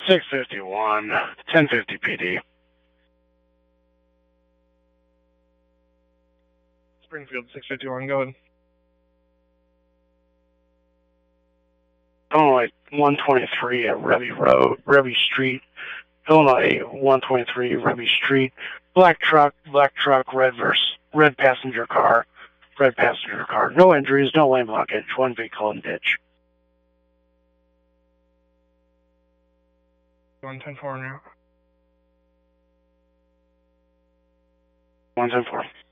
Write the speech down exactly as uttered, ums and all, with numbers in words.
six fifty-one, ten fifty P D. Springfield, six fifty-one, go ahead. Illinois one twenty-three at Revy Road, Revy Street. Illinois one twenty-three, Revy Street. Black truck, black truck, red verse, red passenger car, red passenger car. No injuries, no lane blockage, one vehicle in ditch. one ten four now. one ten four.